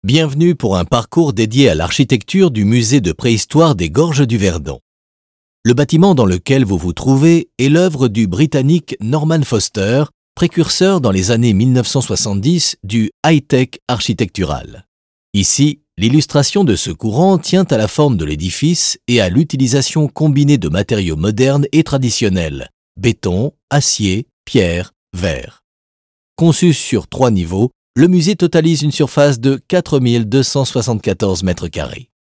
Bienvenue pour un parcours dédié à l'architecture du musée de préhistoire des Gorges du Verdon. Le bâtiment dans lequel vous vous trouvez est l'œuvre du Britannique Norman Foster, précurseur dans les années 1970 du high-tech architectural. Ici, l'illustration de ce courant tient à la forme de l'édifice et à l'utilisation combinée de matériaux modernes et traditionnels, béton, acier, pierre, verre. Conçu sur 3 niveaux, le musée totalise une surface de 4 274 mètres carrés.